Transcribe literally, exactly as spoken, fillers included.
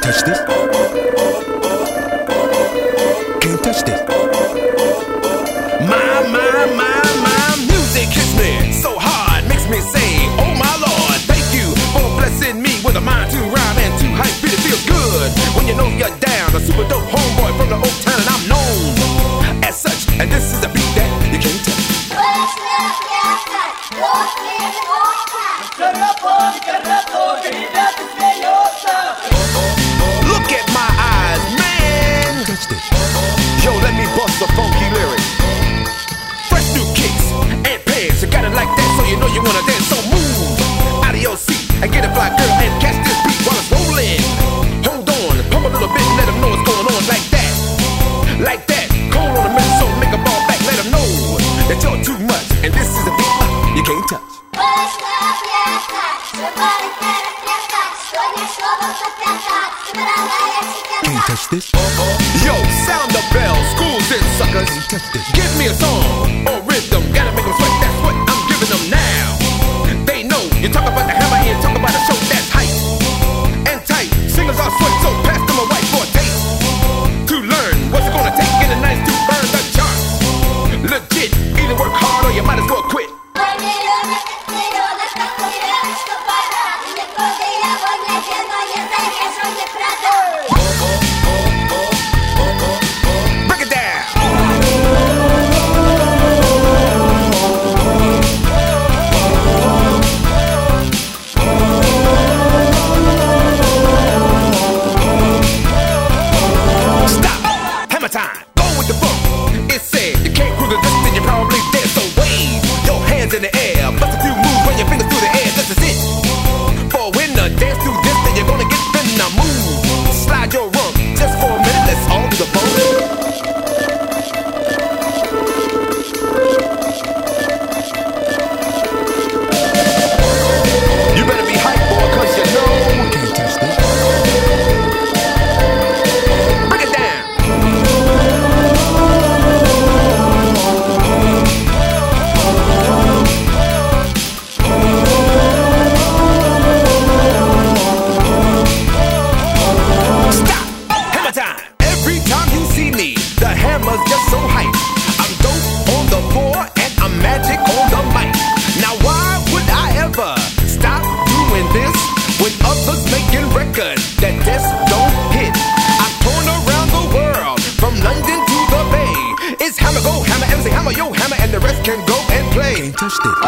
touch this. Can't touch this. My, my, my, my music hits me so hard, makes me say, oh my Lord, thank you for blessing me with a mind to rhyme and to hype beat. It feels good when you know you're down. A super dope homeboy from the Oak Town, and I'm known as such. And this is a beat that you can't touch. Look at my eyes, man. Yo, let me bust a funky lyric. Fresh new kicks and pants. You got it like that, so you know you wanna dance. So move out of your seat and get a fly girl and catch this beat while it's rolling. Hold on, pump a little bit and let them know what's going on. Like that, like that. Cold on the middle, so make a ball back. Let them know that you're too much, and this is a beat uh, you can't touch. Can't touch this. Yo, sound the bell, school's in, suckers. Can't touch this. Give me a song or rhythm, gotta make them sweat. That's what I'm giving them now. They know you talk about the hammer and talk about a show that's hype and tight. Singers are sweat, so pass them a white for a taste to learn what's it gonna take in the night to burn the charts. Legit, either work hard or you might as well quit. Break it down. Stop. Hammer time. Go with the book. It said you can't cruise the distance, you're probably dead. So wave your hands in the air, bust a few moves, run your fingers through the air. This is it. For a winner, dance to this, then you're gonna get in the move. Slide your rump just for a minute. Let's all do the bone. You better be hype, boy, cause you know. Can't touch this. Break it down. Stop. Hammer time. Every time you see me, the hammer's just so hype. I'm dope on the floor and I'm magic on the mic. Now why would I ever stop doing this when others making records that just don't hit? I'm torn around the world, from London to the Bay. It's hammer go, hammer, M C hammer, yo hammer, and the rest can go and play. Can't touch this.